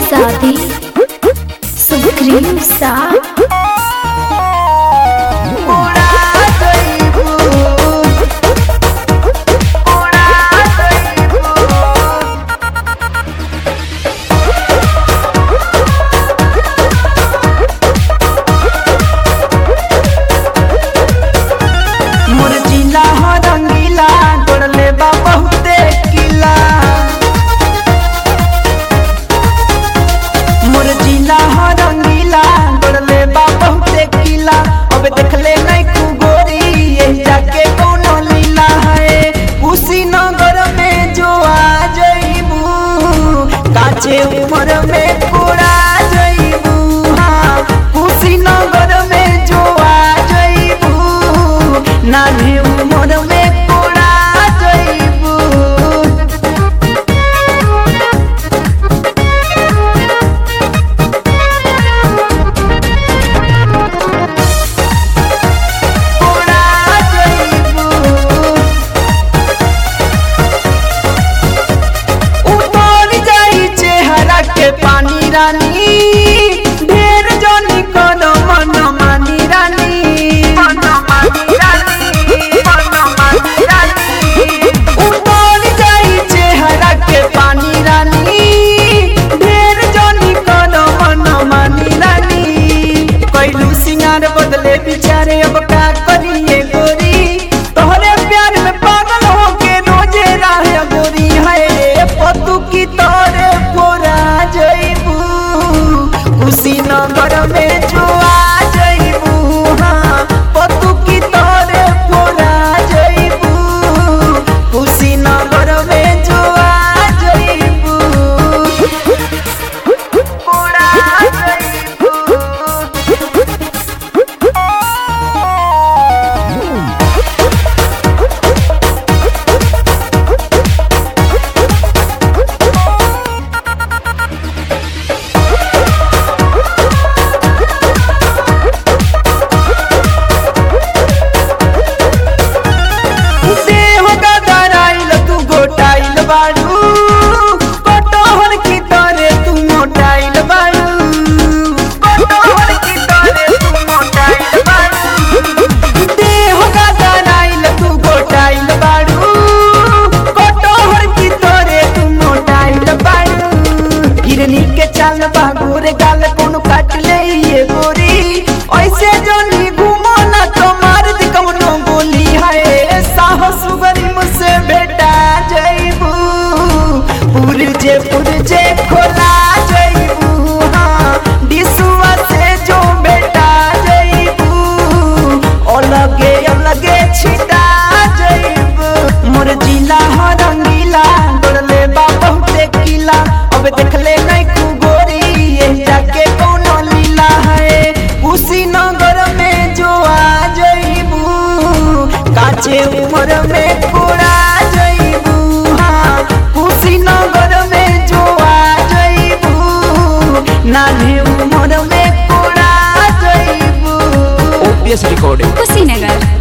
शादी सुप्रीम सा देखले नहीं गोरी यही जाके कोनो लीला है कुशीनगर में जो आ जईबू काचे उम्र में पूरा जईबू। हाँ कुशीनगर में जो आ जईबू नानी उम्र में पूरा जईबू। पानी रानी ढेर जोनी कोनो मन मानी रानी उतर जाई चेहरा के पानी रानी ढेर जोनी कोनो मन मानी रानी कैलू सिंगार बदले बिचारे अब का करिए गोरी तोहरे प्यार में पागल होके रोजे राह गोरी है पतू की तोरे पोरा जईबू कुशीनगर में जो आ जईबू। हाँ पतू की तोरे पोरा जईबू कुशीनगर में जो आ जईबू पोरा जईबू। बाड़ू कटोहर की तोरे तू मोटाइल बाड़ू कटोहर की तोरे तू मोटाइल बाड़ू देह का दराइल तू गोटाइल बाड़ू कटोहर की तोरे तू मोटाइल बाड़ू गिरनी के चाल बागोरे गाल कोनो काट ले ये गोरी ऐसे जोनी घूमो ना तो मार दे कौनो गोली है साहस गरी मुझसे बेटा जईबू पुरजे खोला जईबू। हाँ डिसुआ से जो बेटा जईबू अलगे अलगे छिटा जईबू। मोर जिला हो रंगीला डरले बा बहुते किला अब देखले नहीं गोरी यही जाके कोनो लीला है कुशीनगर में जो आ जईबू काचे उम्र में पूरा जईबू। हाँ कुशीनगर में जो आ जईबू नानी उम्र में पूरा जईबू। OPS recording Kushinagar.